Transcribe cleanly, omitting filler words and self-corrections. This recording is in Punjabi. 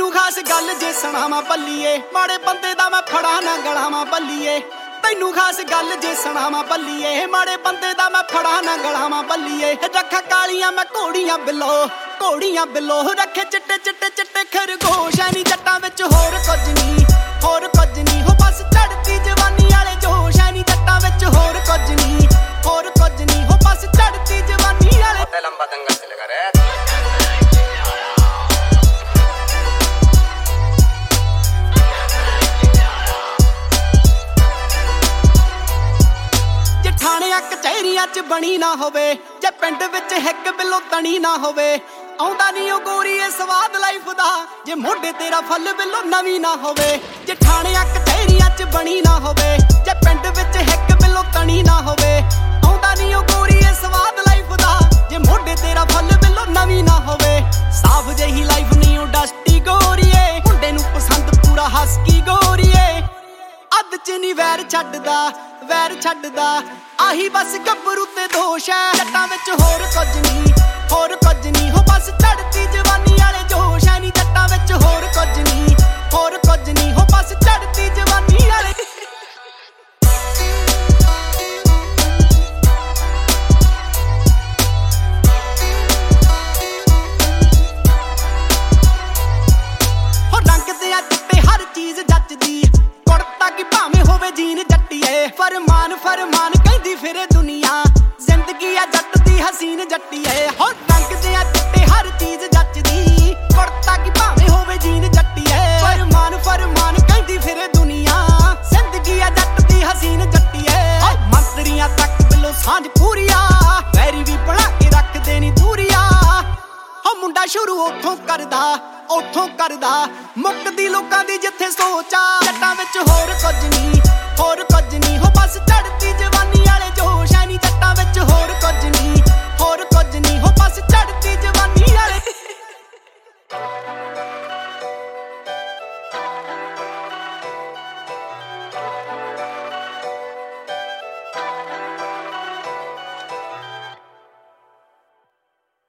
ਤੈਨੂੰ ਖਾਸ ਗੱਲ ਜੇ ਸੁਣਾਵਾਂ ਬੱਲੀਏ, ਮਾੜੇ ਬੰਦੇ ਦਾ ਮੈਂ ਫੜਾ ਨਾ ਗਲਾਵਾਂ ਬੱਲੀਏ। ਤੈਨੂੰ ਖਾਸ ਗੱਲ ਜੇ ਸੁਣਾਵਾਂ ਬੱਲੀਏ, ਮਾੜੇ ਬੰਦੇ ਦਾ ਮੈਂ ਫੜਾ ਨਾ ਗਲਾਵਾਂ ਬੱਲੀਏ। ਰੱਖਾਂ ਕਾਲੀਆਂ ਮੈਂ ਘੋੜੀਆਂ ਬਿੱਲੋ ਰੱਖੇ ਚਿੱਟੇ ਚਿੱਟੇ ਚਿੱਟੇ ਖਰਗੋਸ਼ ਐ ਨੀ ਜੱਟਾਂ ਵਿੱਚ ਹੋਰ ਕੁਝ ਨਹੀਂ ਹੋ ਬਸ ਚੜਦੀ ਜਵਾਨੀ ਵਾਲੇ ਜੋਸ਼ ਐ ਨੀ ਜੱਟਾਂ ਵਿੱਚ ਹੋਰ ਕੁਝ ਨਹੀਂ ਹੋ ਬਸ ਚੜਦੀ ਜਵਾਨੀ ਵਾਲੇ। ਲੰਬਾ ਦੰਗਲ ਚਲੇਗਾ ਰੇ ਥਾਣਿਆਂ ਕਚਹਿਰੀਆਂ ਚ ਬਣੀ ਨਾ ਹੋਵੇ, ਜੇ ਪਿੰਡ ਵਿੱਚ ਹਿੱਕ ਬਿੱਲੋ ਤਣੀ ਨਾ ਹੋਵੇ। ਆਉਂਦਾ ਨੀ ਉਹ ਗੋਰੀਏ ਸਵਾਦ ਲਾਈਫ ਦਾ, ਜੇ ਮੋਢੇ ਤੇਰਾ ਫੁੱਲ ਬਿੱਲੋ ਨਵੀਂ ਨਾ ਹੋਵੇ। ਜੇ ਥਾਣਿਆਂ ਕਚਹਿਰੀਆਂ ਚ ਬਣੀ ਨਾ ਹੋਵੇ, ਜੇ ਪਿੰਡ ਵਿੱਚ ਹਿੱਕ ਬਿੱਲੋ ਤਣੀ ਨਾ ਹੋਵੇ। ਆਉਂਦਾ ਨੀ ਉਹ ਗੋਰੀਏ ਸਵਾਦ ਲਾਈਫ ਦਾ, ਜੇ ਮੋਢੇ ਤੇਰਾ ਫੁੱਲ ਬਿੱਲੋ ਨਵੀਂ ਨਾ ਹੋਵੇ। ਸਾਫ ਜਿਹੀ ਲਾਈਫ ਨਹੀਂ ਉਹ ਡਸਟੀ ਗੋਰੀਏ, ਮੁੰਡੇ ਨੂੰ ਪਸੰਦ ਪੂਰਾ ਹਸਕੀ ਗੋਰੀਏ। ਅੱਧ ਚ ਨੀ ਵੈਰ ਛੱਡਦਾ ਆਹੀ ਬਸ ਗੱਭਰੂ ਤੇ ਦੋਸ਼ ਐ। ਜੱਟਾਂ ਵਿੱਚ ਹੋਰ ਕੁਝ ਨਹੀਂ ਹੋ ਬਸ ਚੜਦੀ ਜਵਾਨੀ ਵਾਲੇ ਜੋਸ਼ ਐ ਨੀ ਜੱਟਾਂ ਵਿੱਚ ਹੋਰ ਕੁਝ ਨਹੀਂ ਹੋ ਬਸ ਚੜਦੀ ਜਵਾਨੀ ਵਾਲੇ। ਹੋ ਰੰਗ ਤੇ ਆ ਚਿੱਟੇ ਹਰ ਚੀਜ਼ ਜੱਚਦੀ, ਕੁੜਤਾ ਕੀ ਭਾਵੇਂ ਹੋਵੇ ਜੀਨ ਜੱਟੀਏ। ਫਰਮਾਨ ਕਹਿੰਦੀ ਫਿਰੇ ਦੁਨੀਆ, ਜ਼ਿੰਦਗੀ ਆ ਜੱਟ ਦੀ ਹਸੀਨ ਜੱਟੀਏ। ਹੋ ਰੰਗ ਤੇ ਆ ਚਿੱਟੇ ਹਰ ਚੀਜ਼ ਜੱਚਦੀ, ਕੁੜਤਾ ਕੀ ਭਾਵੇਂ ਹੋਵੇ ਜੀਨ ਜੱਟੀਏ। ਫਰਮਾਨ ਕਹਿੰਦੀ ਫਿਰੇ ਦੁਨੀਆ, ਜ਼ਿੰਦਗੀ ਆ ਜੱਟ ਦੀ ਹਸੀਨ ਜੱਟੀਏ। ਮੰਤਰੀਆਂ ਤੱਕ ਬਿੱਲੋ ਸਾਂਝ ਪੂਰੀਆ, ਵੈਰੀ ਵੀ ਬਣਾ ਕੇ ਰੱਖਦੇ ਨੀ ਦੂਰੀਆ। ਹੋ ਮੁੰਡਾ ਸ਼ੁਰੂ ਉੱਥੋਂ ਕਰਦਾ ਮੁੱਕਦੀ ਲੋਕਾਂ ਦੀ ਜਿੱਥੇ ਸੋਚ ਆ। ਜੱਟਾਂ ਵਿੱਚ ਹੋਰ ਕੁਝ ਨਹੀਂ ਹੋ ਬਸ ਚੜਦੀ ਜਵਾਨੀ